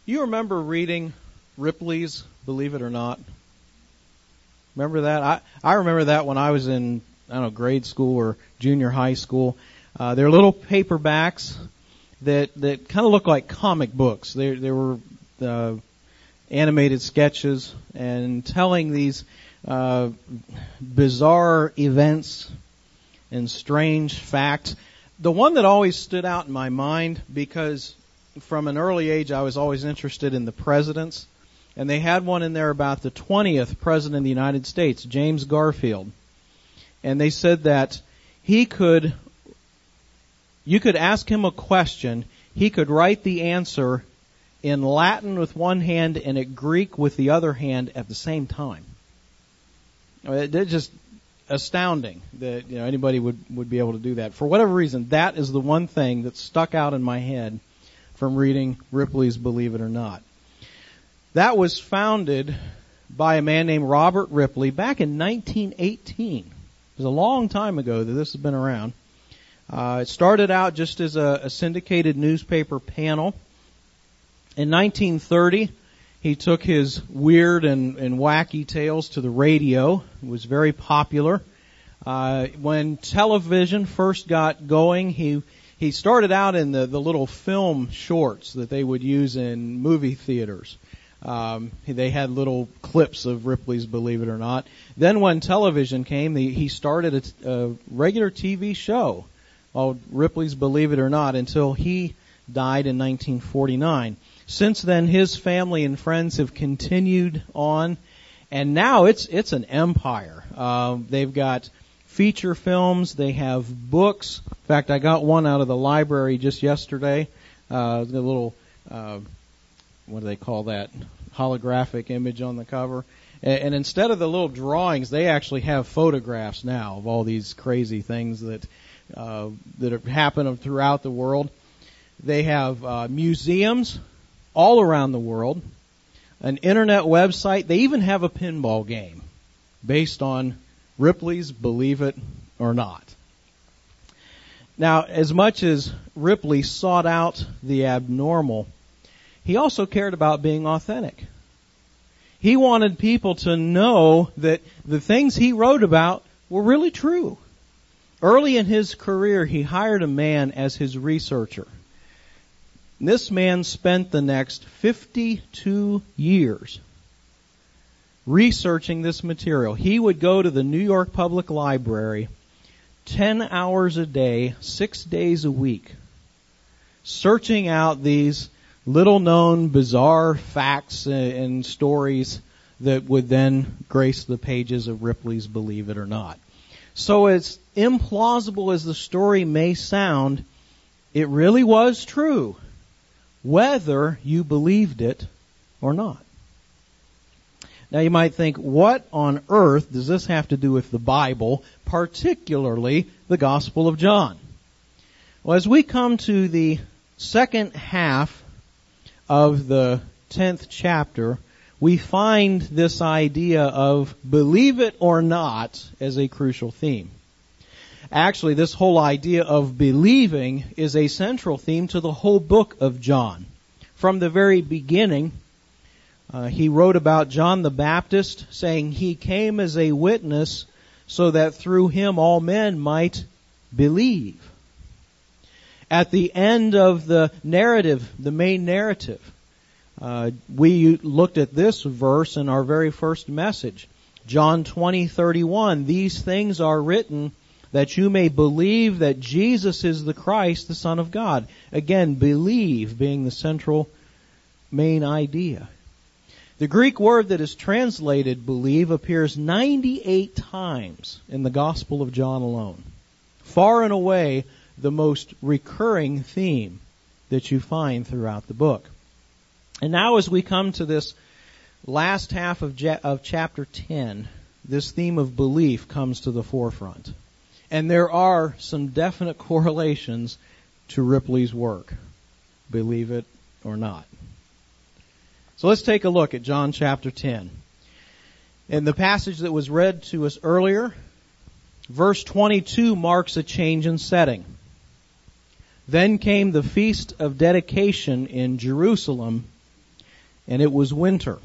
You remember reading Ripley's Believe It or Not? Remember that? I remember that when I was in, grade school or junior high school. They're little paperbacks that kind of look like comic books. They were animated sketches and telling these bizarre events and strange facts. The one that always stood out in my mind, because from an early age I was always interested in the presidents, and they had one in there about the 20th president of the United States, James Garfield. And they said that you could ask him a question, he could write the answer in Latin with one hand and in Greek with the other hand at the same time. It's just astounding that anybody would be able to do that. For whatever reason, that is the one thing that stuck out in my head from reading Ripley's Believe It or Not. That was founded by a man named Robert Ripley back in 1918. It was a long time ago that this has been around. It started out just as a syndicated newspaper panel. In 1930, he took his weird and wacky tales to the radio. It was very popular. When television first got going, he started out in the little film shorts that they would use in movie theaters. They had little clips of Ripley's Believe It or Not. Then when television came, he started a regular TV show called Ripley's Believe It or Not until he died in 1949. Since then, his family and friends have continued on, and now it's an empire. They've got feature films, they have books. In fact, I got one out of the library just yesterday. The little, what do they call that? Holographic image on the cover. And instead of the little drawings, they actually have photographs now of all these crazy things that have happened throughout the world. They have museums all around the world, an internet website. They even have a pinball game based on Ripley's Believe It or Not. Now, as much as Ripley sought out the abnormal, he also cared about being authentic. He wanted people to know that the things he wrote about were really true. Early in his career, he hired a man as his researcher. This man spent the next 52 years researching this material. He would go to the New York Public Library 10 hours a day, 6 days a week, searching out these little-known bizarre facts and stories that would then grace the pages of Ripley's Believe It or Not. So as implausible as the story may sound, it really was true, whether you believed it or not. Now you might think, what on earth does this have to do with the Bible, particularly the Gospel of John? Well, as we come to the second half of the 10th chapter, we find this idea of believe it or not as a crucial theme. Actually, this whole idea of believing is a central theme to the whole book of John. From the very beginning, he wrote about John the Baptist, saying he came as a witness so that through him all men might believe. At the end of the narrative, the main narrative, we looked at this verse in our very first message. John 20:31, these things are written that you may believe that Jesus is the Christ, the Son of God. Again, believe being the central main idea. The Greek word that is translated believe appears 98 times in the Gospel of John alone. Far and away the most recurring theme that you find throughout the book. And now as we come to this last half of chapter 10, this theme of belief comes to the forefront. And there are some definite correlations to Ripley's work, believe it or not. So let's take a look at John chapter 10. In the passage that was read to us earlier, verse 22 marks a change in setting. Then came the feast of dedication in Jerusalem, and it was winter.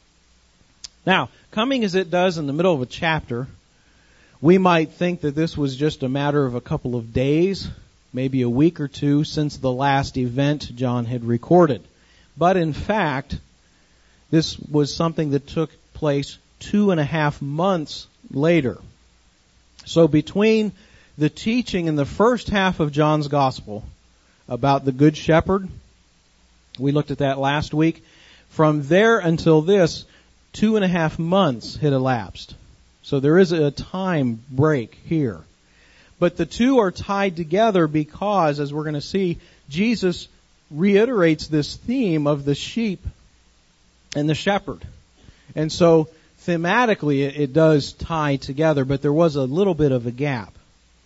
Now, coming as it does in the middle of a chapter, we might think that this was just a matter of a couple of days, maybe a week or two since the last event John had recorded. But in fact, this was something that took place 2.5 months later. So between the teaching in the first half of John's Gospel about the Good Shepherd, we looked at that last week, from there until this, 2.5 months had elapsed. So there is a time break here. But the two are tied together because, as we're going to see, Jesus reiterates this theme of the sheep and the shepherd. And so thematically it does tie together, but there was a little bit of a gap.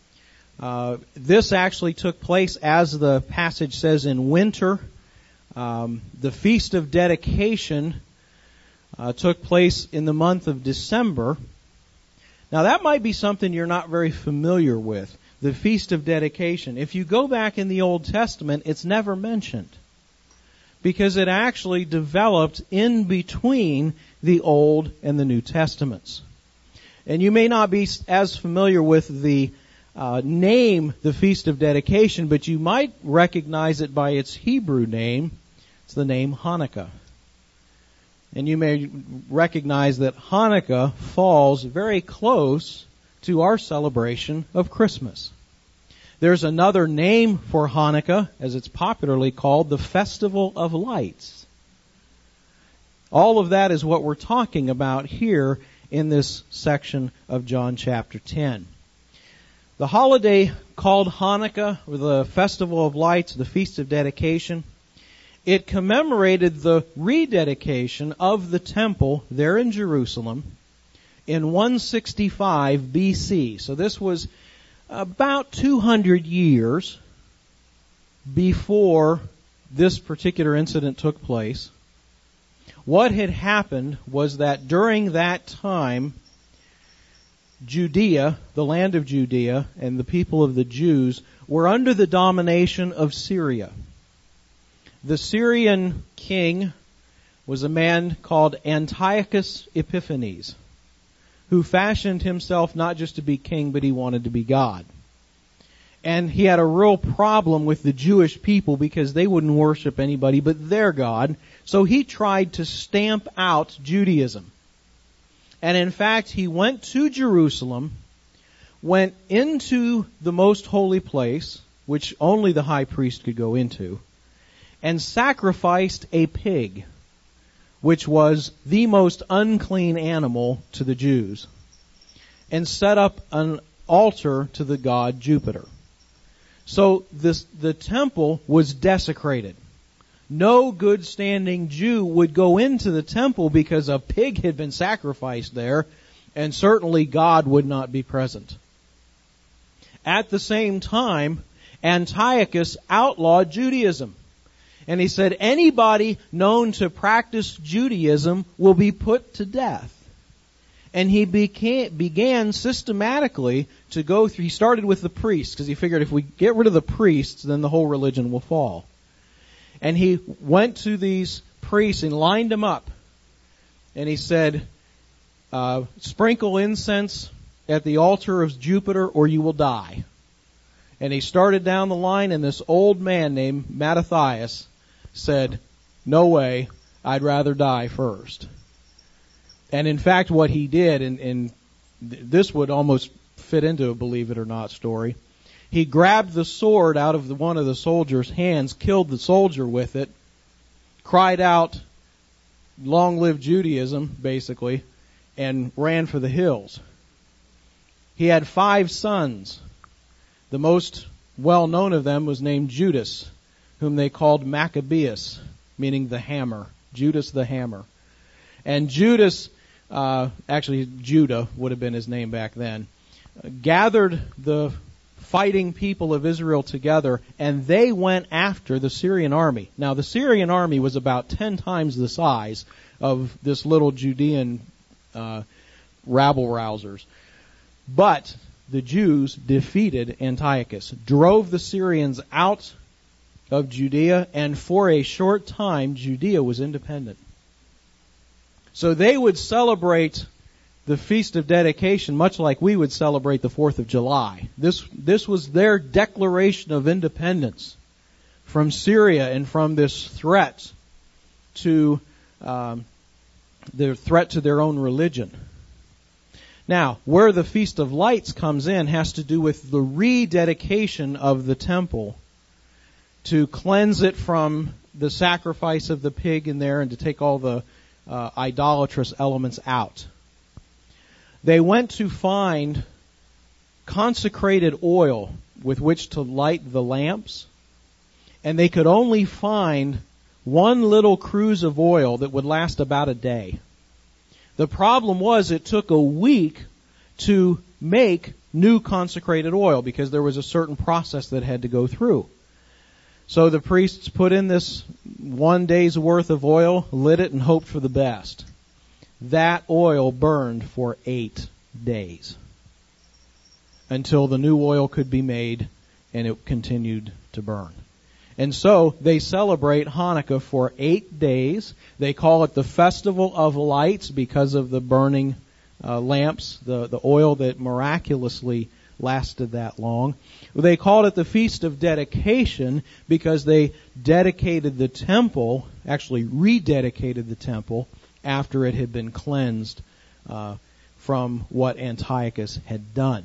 This actually took place, as the passage says, in winter. The Feast of Dedication took place in the month of December. Now that might be something you're not very familiar with, the Feast of Dedication. If you go back in the Old Testament, it's never mentioned, because it actually developed in between the Old and the New Testaments. And you may not be as familiar with the name, the Feast of Dedication, but you might recognize it by its Hebrew name. It's the name Hanukkah. And you may recognize that Hanukkah falls very close to our celebration of Christmas. There's another name for Hanukkah, as it's popularly called, the Festival of Lights. All of that is what we're talking about here in this section of John chapter 10. The holiday called Hanukkah, or the Festival of Lights, the Feast of Dedication, it commemorated the rededication of the temple there in Jerusalem in 165 BC. So this was about 200 years before this particular incident took place. What had happened was that during that time, Judea, the land of Judea, and the people of the Jews were under the domination of Syria. The Syrian king was a man called Antiochus Epiphanes, who fashioned himself not just to be king, but he wanted to be God. And he had a real problem with the Jewish people because they wouldn't worship anybody but their God. So he tried to stamp out Judaism. And in fact, he went to Jerusalem, went into the most holy place, which only the high priest could go into, and sacrificed a pig, which was the most unclean animal to the Jews, and set up an altar to the god Jupiter. So the temple was desecrated. No good standing Jew would go into the temple because a pig had been sacrificed there, and certainly God would not be present. At the same time, Antiochus outlawed Judaism. And he said anybody known to practice Judaism will be put to death. And he began systematically to go through. He started with the priests, because he figured if we get rid of the priests, then the whole religion will fall. And he went to these priests and lined them up. And he said, sprinkle incense at the altar of Jupiter or you will die. And he started down the line, and this old man named Mattathias said, no way, I'd rather die first. And in fact, what he did, and this would almost fit into a believe it or not story, he grabbed the sword out of one of the soldier's hands, killed the soldier with it, cried out, long live Judaism, basically, and ran for the hills. He had 5 sons. The most well-known of them was named Judas, whom they called Maccabeus, meaning the hammer. Judas the hammer. And Judas, actually Judah would have been his name back then, gathered the fighting people of Israel together, and they went after the Syrian army. Now, the Syrian army was about 10 times the size of this little Judean rabble-rousers. But the Jews defeated Antiochus, drove the Syrians out of Judea, and for a short time, Judea was independent. So they would celebrate the Feast of Dedication much like we would celebrate the 4th of July. This was their declaration of independence from Syria and from this threat to their threat to their own religion. Now, where the Feast of Lights comes in has to do with the rededication of the temple to cleanse it from the sacrifice of the pig in there and to take all the idolatrous elements out. They went to find consecrated oil with which to light the lamps, and they could only find one little cruse of oil that would last about a day. The problem was it took a week to make new consecrated oil because there was a certain process that had to go through. So the priests put in this 1 day's worth of oil, lit it, and hoped for the best. That oil burned for 8 days until the new oil could be made and it continued to burn. And so they celebrate Hanukkah for 8 days. They call it the Festival of Lights because of the burning lamps, the oil that miraculously lasted that long. They called it the Feast of Dedication because they dedicated the temple, actually rededicated the temple after it had been cleansed from what Antiochus had done.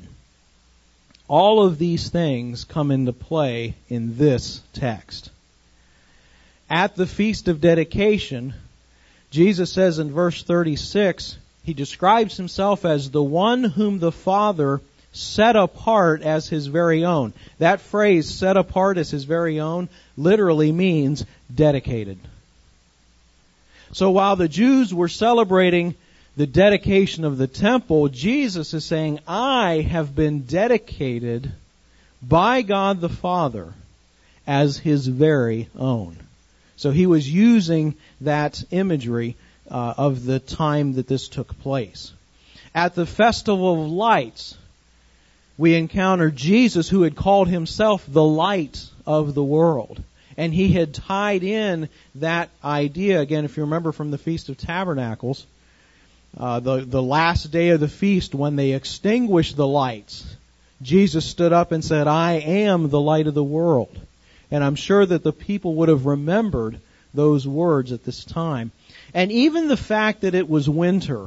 All of these things come into play in this text. At the Feast of Dedication, Jesus says in verse 36, he describes himself as the one whom the Father set apart as his very own. That phrase, set apart as his very own, literally means dedicated. So while the Jews were celebrating the dedication of the temple, Jesus is saying, I have been dedicated by God the Father as his very own. So he was using that imagery of the time that this took place. At the Festival of Lights, we encounter Jesus, who had called himself the light of the world. And he had tied in that idea, again, if you remember from the Feast of Tabernacles, the last day of the feast when they extinguished the lights, Jesus stood up and said, I am the light of the world. And I'm sure that the people would have remembered those words at this time. And even the fact that it was winter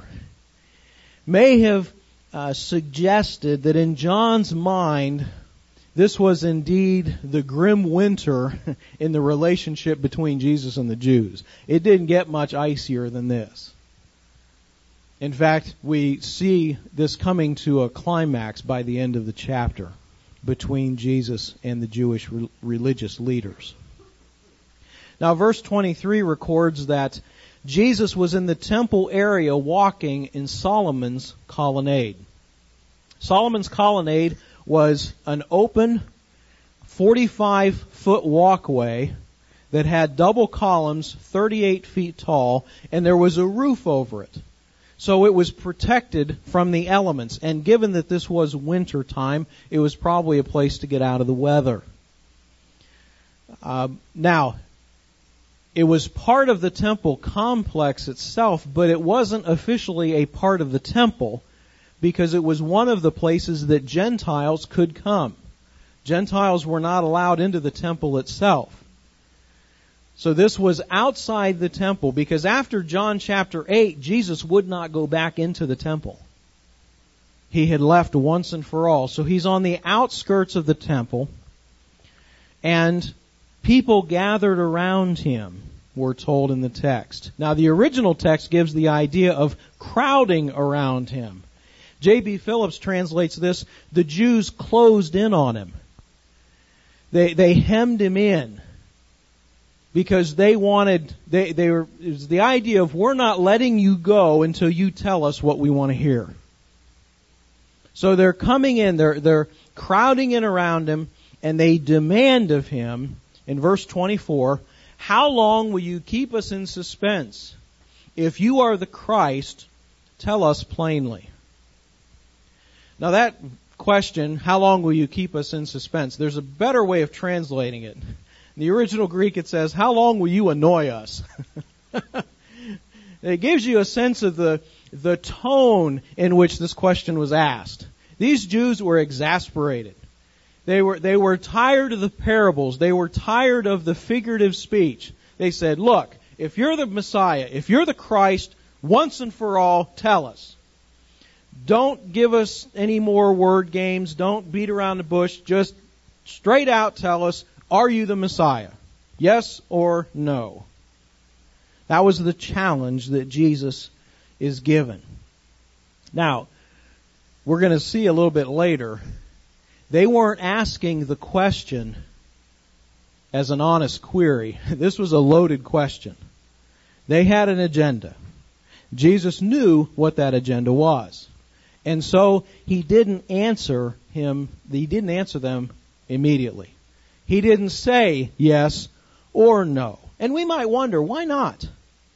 may have suggested that in John's mind, this was indeed the grim winter in the relationship between Jesus and the Jews. It didn't get much icier than this. In fact, we see this coming to a climax by the end of the chapter between Jesus and the Jewish religious leaders. Now, verse 23 records that Jesus was in the temple area walking in Solomon's colonnade. Solomon's colonnade was an open 45-foot walkway that had double columns 38 feet tall, and there was a roof over it. So it was protected from the elements. And given that this was winter time, it was probably a place to get out of the weather. Now, it was part of the temple complex itself, but it wasn't officially a part of the temple because it was one of the places that Gentiles could come. Gentiles were not allowed into the temple itself. So this was outside the temple because after John chapter 8, Jesus would not go back into the temple. He had left once and for all. So he's on the outskirts of the temple, and people gathered around him, we're told in the text. Now the original text gives the idea of crowding around him. J.B. Phillips translates this, the Jews closed in on him. They hemmed him in. Because they wanted, it was the idea of we're not letting you go until you tell us what we want to hear. So they're coming in, they're crowding in around him, and they demand of him, in verse 24, how long will you keep us in suspense? If you are the Christ, tell us plainly. Now that question, how long will you keep us in suspense? There's a better way of translating it. In the original Greek it says, how long will you annoy us? it gives you a sense of the tone in which this question was asked. These Jews were exasperated. They were tired of the parables. They were tired of the figurative speech. They said, look, if you're the Messiah, if you're the Christ, once and for all, tell us. Don't give us any more word games. Don't beat around the bush. Just straight out tell us, are you the Messiah? Yes or no? That was the challenge that Jesus is given. Now, we're going to see a little bit later, they weren't asking the question as an honest query. This was a loaded question. They had an agenda. Jesus knew what that agenda was. And so he didn't answer them immediately. He didn't say yes or no. And we might wonder, why not?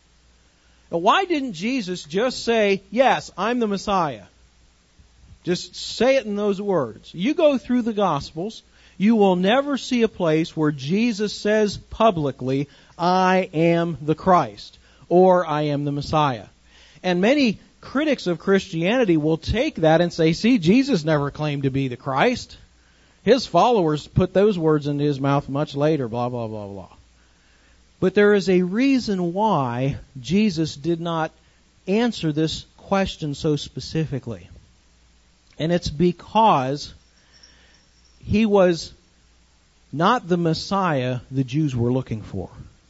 Why didn't Jesus just say, yes, I'm the Messiah? Just say it in those words. You go through the Gospels, you will never see a place where Jesus says publicly, I am the Christ, or I am the Messiah. And many critics of Christianity will take that and say, see, Jesus never claimed to be the Christ. His followers put those words into his mouth much later, blah, blah, blah, blah. But there is a reason why Jesus did not answer this question so specifically. And it's because he was not the Messiah the Jews were looking for.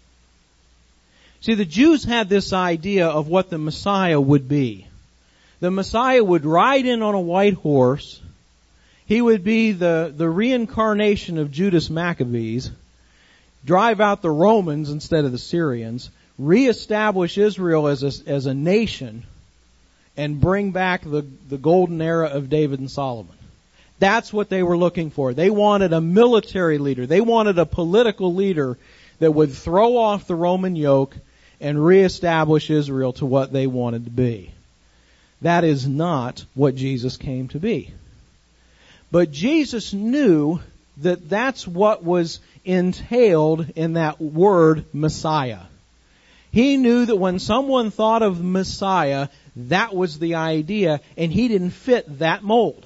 See, the Jews had this idea of what the Messiah would be. The Messiah would ride in on a white horse. He would be the reincarnation of Judas Maccabees, drive out the Romans instead of the Syrians, reestablish Israel as a nation, and bring back the golden era of David and Solomon. That's what they were looking for. They wanted a military leader. They wanted a political leader that would throw off the Roman yoke and reestablish Israel to what they wanted to be. That is not what Jesus came to be. But Jesus knew that that's what was entailed in that word Messiah. He knew that when someone thought of Messiah, that was the idea, and he didn't fit that mold.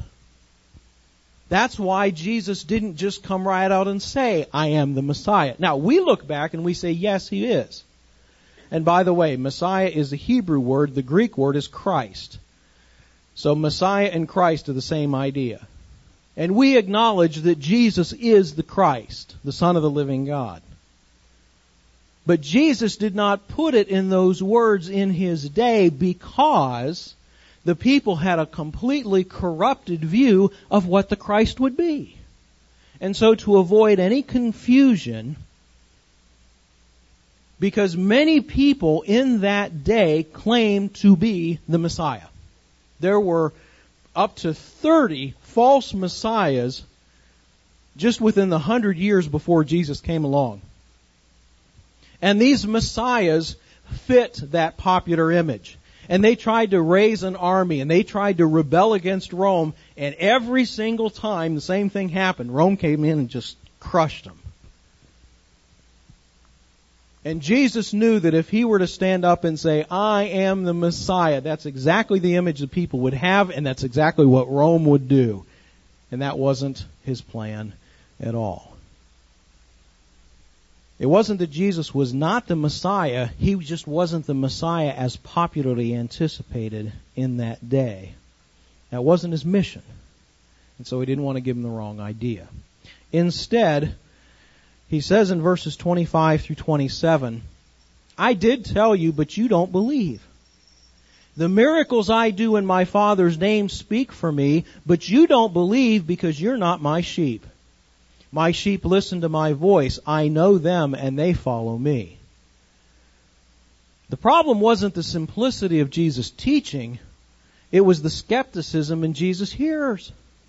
That's why Jesus didn't just come right out and say, I am the Messiah. Now, we look back and we say, yes, he is. And by the way, Messiah is a Hebrew word. The Greek word is Christ. So Messiah and Christ are the same idea. And we acknowledge that Jesus is the Christ, the Son of the living God. But Jesus did not put it in those words in his day because the people had a completely corrupted view of what the Christ would be. And so to avoid any confusion, because many people in that day claimed to be the Messiah. There were up to 30 false messiahs just within the 100 years before Jesus came along. And these messiahs fit that popular image. And they tried to raise an army, and they tried to rebel against Rome, and every single time the same thing happened. Rome came in and just crushed them. And Jesus knew that if he were to stand up and say, I am the Messiah, that's exactly the image the people would have, and that's exactly what Rome would do. And that wasn't his plan at all. It wasn't that Jesus was not the Messiah, he just wasn't the Messiah as popularly anticipated in that day. That wasn't his mission. And so he didn't want to give him the wrong idea. Instead, he says in verses 25 through 27, I did tell you, but you don't believe. The miracles I do in my Father's name speak for me, but you don't believe because you're not my sheep. My sheep listen to my voice. I know them and they follow me. The problem wasn't the simplicity of Jesus' teaching. It was the skepticism in Jesus' hearers.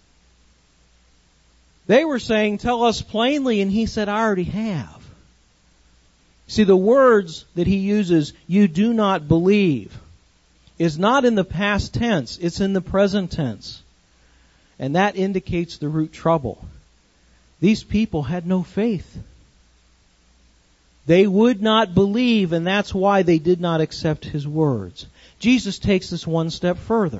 They were saying, tell us plainly, and he said, I already have. See, the words that he uses, you do not believe, is not in the past tense, it's in the present tense. And that indicates the root trouble. These people had no faith. They would not believe, and that's why they did not accept His words. Jesus takes this one step further.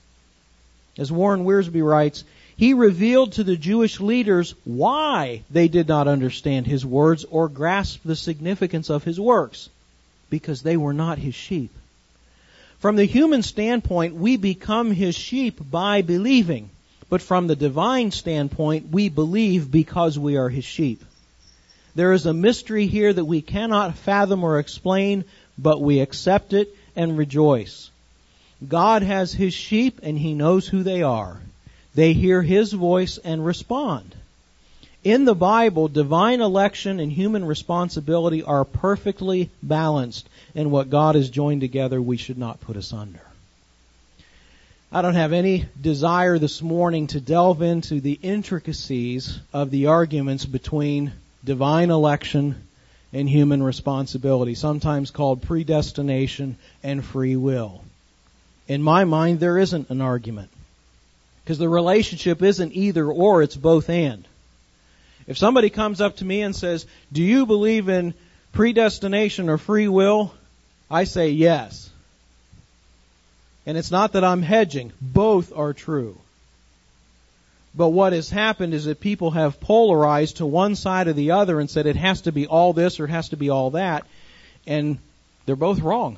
As Warren Wiersbe writes, He revealed to the Jewish leaders why they did not understand His words or grasp the significance of His works, because they were not His sheep. From the human standpoint, we become His sheep by believing, but from the divine standpoint, we believe because we are His sheep. There is a mystery here that we cannot fathom or explain, but we accept it and rejoice. God has His sheep and He knows who they are. They hear His voice and respond. In the Bible, divine election and human responsibility are perfectly balanced, and what God has joined together, we should not put asunder. I don't have any desire this morning to delve into the intricacies of the arguments between divine election and human responsibility, sometimes called predestination and free will. In my mind, there isn't an argument, because the relationship isn't either or, it's both and. If somebody comes up to me and says, do you believe in predestination or free will? I say yes. And it's not that I'm hedging. Both are true. But what has happened is that people have polarized to one side or the other and said it has to be all this or it has to be all that. And they're both wrong.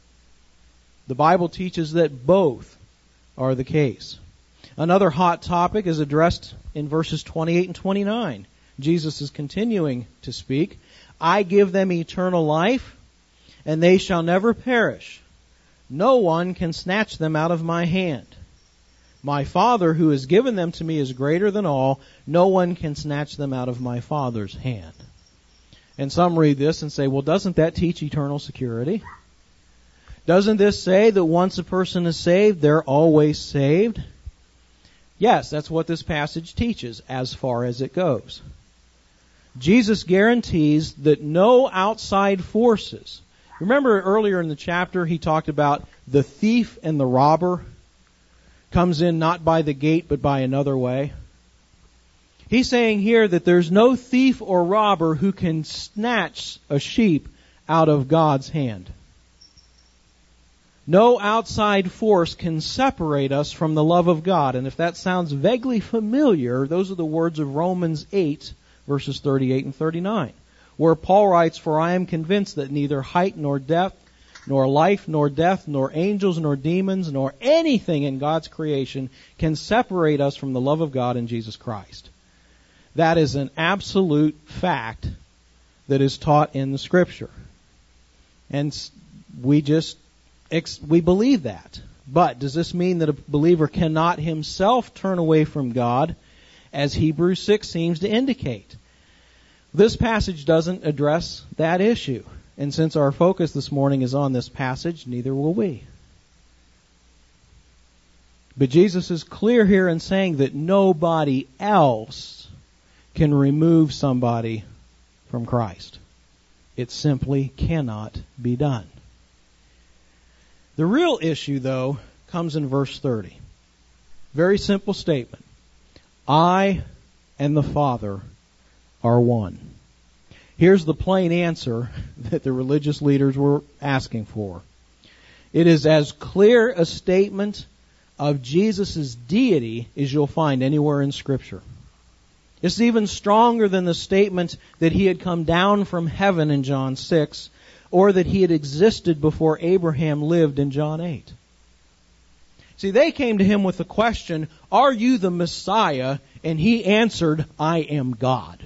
The Bible teaches that both are the case. Another hot topic is addressed in verses 28 and 29. Jesus is continuing to speak. I give them eternal life, and they shall never perish. No one can snatch them out of my hand. My Father who has given them to me is greater than all. No one can snatch them out of my Father's hand. And some read this and say, well, doesn't that teach eternal security? Doesn't this say that once a person is saved, they're always saved? Yes, that's what this passage teaches as far as it goes. Jesus guarantees that no outside forces. Remember earlier in the chapter he talked about the thief and the robber comes in not by the gate but by another way. He's saying here that there's no thief or robber who can snatch a sheep out of God's hand. No outside force can separate us from the love of God. And if that sounds vaguely familiar, those are the words of Romans 8, verses 38 and 39, where Paul writes, for I am convinced that neither height nor depth, nor life nor death, nor angels nor demons, nor anything in God's creation can separate us from the love of God in Jesus Christ. That is an absolute fact that is taught in the Scripture. And we believe that. But does this mean that a believer cannot himself turn away from God, as Hebrews 6 seems to indicate? This passage doesn't address that issue. And since our focus this morning is on this passage, neither will we. But Jesus is clear here in saying that nobody else can remove somebody from Christ. It simply cannot be done. The real issue, though, comes in verse 30. Very simple statement. I and the Father are one. Here's the plain answer that the religious leaders were asking for. It is as clear a statement of Jesus' deity as you'll find anywhere in Scripture. It's even stronger than the statement that He had come down from heaven in John 6, or that He had existed before Abraham lived in John 8. See, they came to Him with the question, are you the Messiah? And He answered, I am God.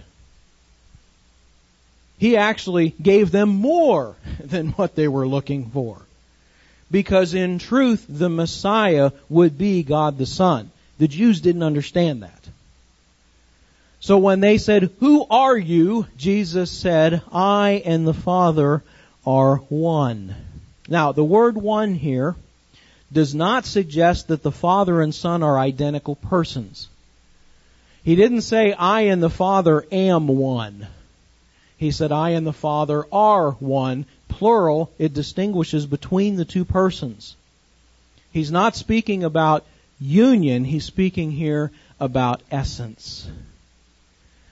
He actually gave them more than what they were looking for. Because in truth, the Messiah would be God the Son. The Jews didn't understand that. So when they said, who are you? Jesus said, I and the Father are one. Now, the word one here does not suggest that the Father and Son are identical persons. He didn't say, I and the Father am one. He said, I and the Father are one. Plural, it distinguishes between the two persons. He's not speaking about union. He's speaking here about essence.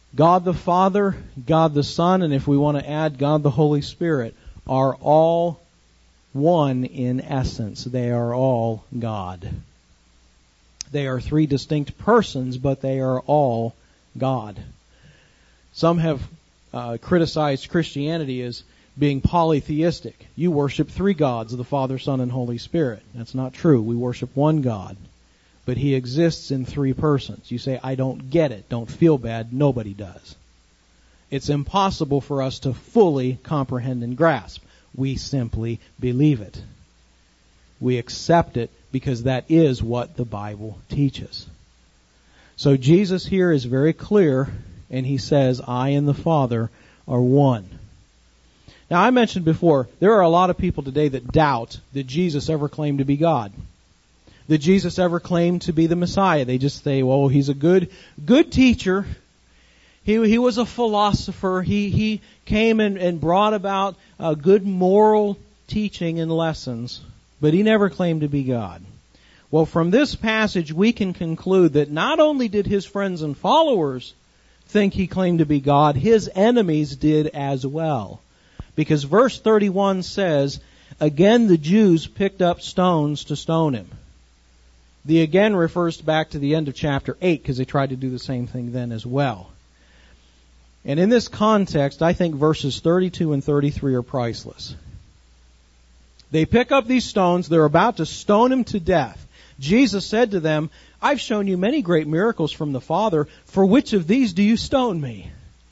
God the Father, God the Son, and if we want to add God the Holy Spirit, are all one in essence. They are all God. They are three distinct persons, but they are all God. Some have criticized Christianity as being polytheistic. You worship three gods, the Father, Son, and Holy Spirit. That's not true. We worship one God. But He exists in three persons. You say, I don't get it. Don't feel bad. Nobody does. It's impossible for us to fully comprehend and grasp. We simply believe it. We accept it because that is what the Bible teaches. So Jesus here is very clear, and He says, I and the Father are one. Now, I mentioned before, there are a lot of people today that doubt that Jesus ever claimed to be God, that Jesus ever claimed to be the Messiah. They just say, well, He's a good teacher. He was a philosopher. He came and brought about good moral teaching and lessons, but He never claimed to be God. Well, from this passage, we can conclude that not only did His friends and followers think He claimed to be God, His enemies did as well. Because verse 31 says, again the Jews picked up stones to stone Him. The again refers back to the end of chapter 8, because they tried to do the same thing then as well. And in this context, I think verses 32 and 33 are priceless. They pick up these stones, they're about to stone Him to death. Jesus said to them, I've shown you many great miracles from the Father. For which of these do you stone me?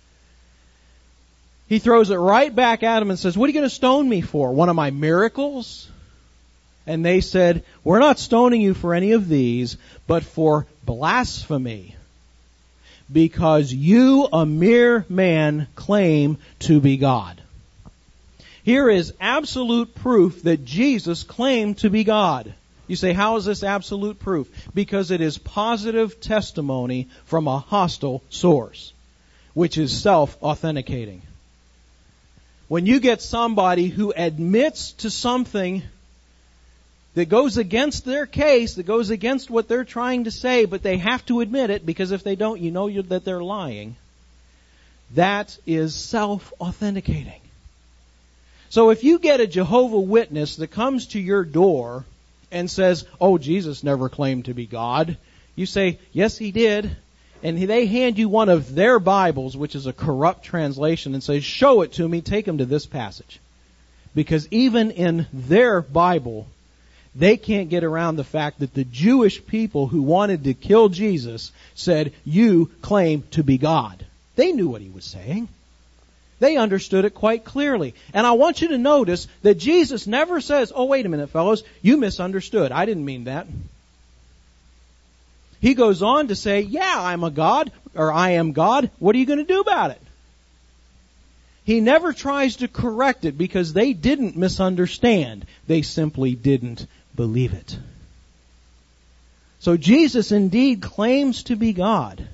He throws it right back at him and says, what are you going to stone me for? One of my miracles? And they said, we're not stoning you for any of these, but for blasphemy. Because you, a mere man, claim to be God. Here is absolute proof that Jesus claimed to be God. You say, how is this absolute proof? Because it is positive testimony from a hostile source, which is self-authenticating. When you get somebody who admits to something that goes against their case, that goes against what they're trying to say, but they have to admit it, because if they don't, you know that they're lying, that is self-authenticating. So if you get a Jehovah's Witness that comes to your door and says, oh, Jesus never claimed to be God, you say, yes, He did. And they hand you one of their Bibles, which is a corrupt translation, and say, show it to me, take them to this passage. Because even in their Bible, they can't get around the fact that the Jewish people who wanted to kill Jesus said, you claim to be God. They knew what He was saying. They understood it quite clearly. And I want you to notice that Jesus never says, oh, wait a minute, fellows, you misunderstood. I didn't mean that. He goes on to say, yeah, I'm a God, or I am God. What are you going to do about it? He never tries to correct it because they didn't misunderstand. They simply didn't believe it. So Jesus indeed claims to be God.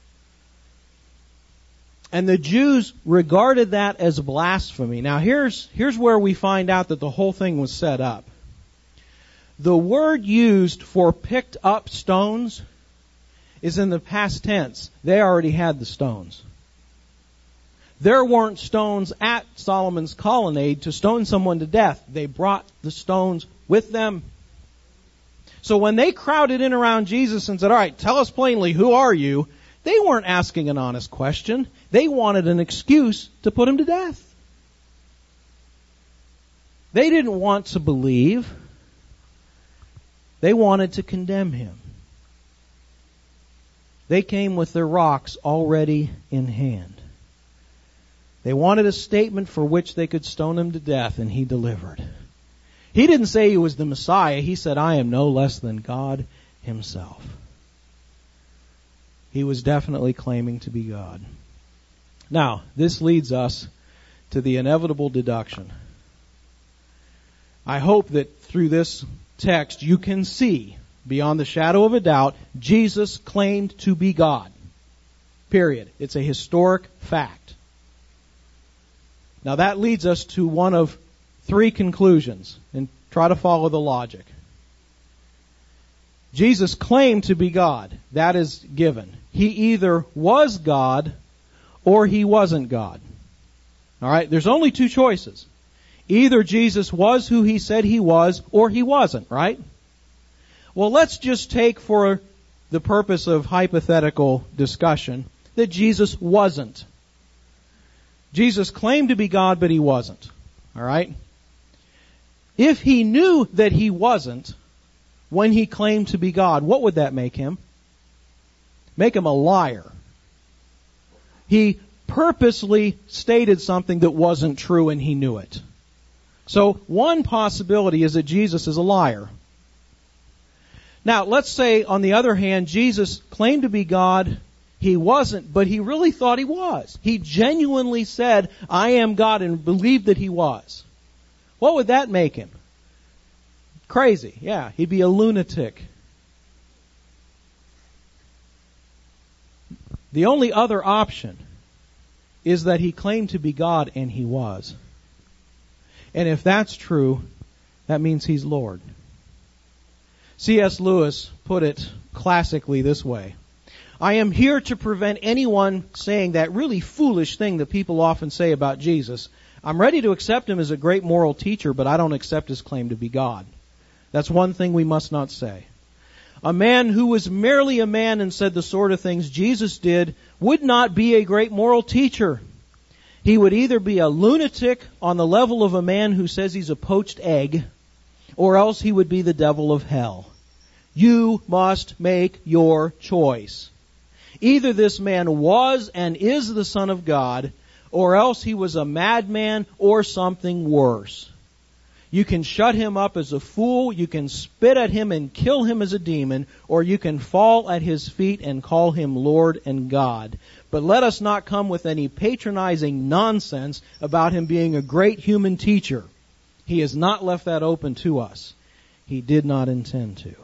And the Jews regarded that as blasphemy. Now here's where we find out that the whole thing was set up. The word used for picked up stones is in the past tense. They already had the stones. There weren't stones at Solomon's colonnade to stone someone to death. They brought the stones with them. So when they crowded in around Jesus and said, all right, tell us plainly, who are you? They weren't asking an honest question. They wanted an excuse to put Him to death. They didn't want to believe. They wanted to condemn Him. They came with their rocks already in hand. They wanted a statement for which they could stone Him to death, and He delivered. He didn't say He was the Messiah. He said, I am no less than God Himself. He was definitely claiming to be God. Now, this leads us to the inevitable deduction. I hope that through this text you can see, beyond the shadow of a doubt, Jesus claimed to be God. Period. It's a historic fact. Now that leads us to one of three conclusions, and try to follow the logic. Jesus claimed to be God. That is given. He either was God or he wasn't God. All right, there's only two choices. Either Jesus was who he said he was, or he wasn't, right? Well, let's just take for the purpose of hypothetical discussion that Jesus wasn't. Jesus claimed to be God, but he wasn't. All right? If he knew that he wasn't when he claimed to be God, what would that make him? Make him a liar. He purposely stated something that wasn't true and he knew it. So one possibility is that Jesus is a liar. Now, let's say, on the other hand, Jesus claimed to be God. He wasn't, but he really thought he was. He genuinely said, I am God, and believed that he was. What would that make him? Crazy. Yeah, he'd be a lunatic. The only other option is that he claimed to be God, and he was. And if that's true, that means he's Lord. C.S. Lewis put it classically this way: I am here to prevent anyone saying that really foolish thing that people often say about Jesus. I'm ready to accept him as a great moral teacher, but I don't accept his claim to be God. That's one thing we must not say. A man who was merely a man and said the sort of things Jesus did would not be a great moral teacher. He would either be a lunatic on the level of a man who says he's a poached egg, or else he would be the devil of hell. You must make your choice. Either this man was and is the Son of God, or else he was a madman or something worse. You can shut him up as a fool, you can spit at him and kill him as a demon, or you can fall at his feet and call him Lord and God. But let us not come with any patronizing nonsense about him being a great human teacher. He has not left that open to us. He did not intend to.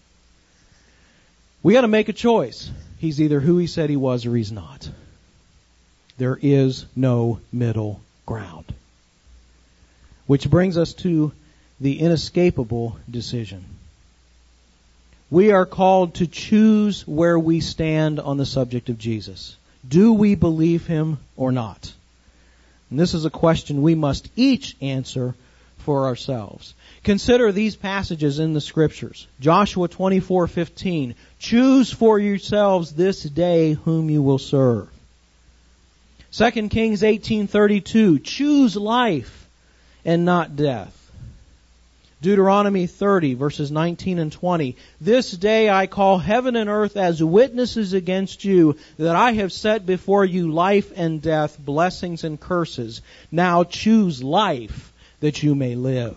We got to make a choice. He's either who he said he was or he's not. There is no middle ground. Which brings us to the inescapable decision. We are called to choose where we stand on the subject of Jesus. Do we believe him or not? And this is a question we must each answer for ourselves. Consider these passages in the Scriptures. Joshua 24:15. Choose for yourselves this day whom you will serve. 2 Kings 18:32. Choose life and not death. Deuteronomy 30, verses 19 and 20. This day I call heaven and earth as witnesses against you that I have set before you life and death, blessings and curses. Now choose life that you may live.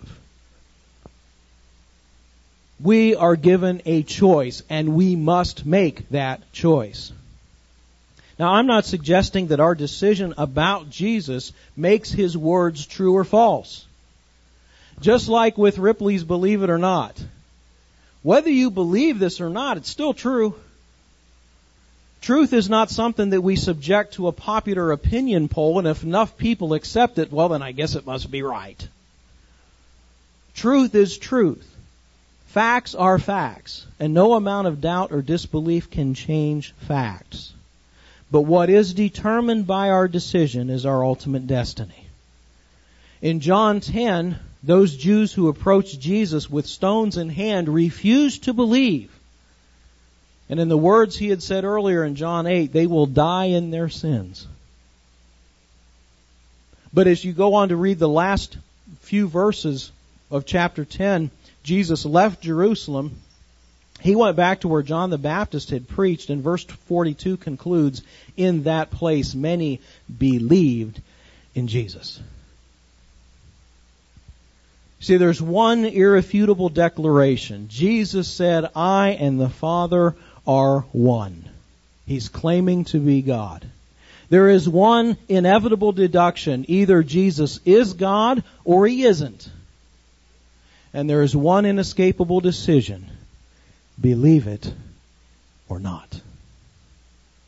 We are given a choice, and we must make that choice. Now, I'm not suggesting that our decision about Jesus makes his words true or false. Just like with Ripley's Believe It or Not. Whether you believe this or not, it's still true. Truth is not something that we subject to a popular opinion poll, and if enough people accept it, well, then I guess it must be right. Truth is truth. Facts are facts, and no amount of doubt or disbelief can change facts. But what is determined by our decision is our ultimate destiny. In John 10, those Jews who approached Jesus with stones in hand refused to believe. And in the words he had said earlier in John 8, they will die in their sins. But as you go on to read the last few verses of chapter 10, Jesus left Jerusalem. He went back to where John the Baptist had preached, and verse 42 concludes, in that place many believed in Jesus. See, there's one irrefutable declaration. Jesus said, I and the Father are one. He's claiming to be God. There is one inevitable deduction. Either Jesus is God or he isn't. And there is one inescapable decision. Believe it or not.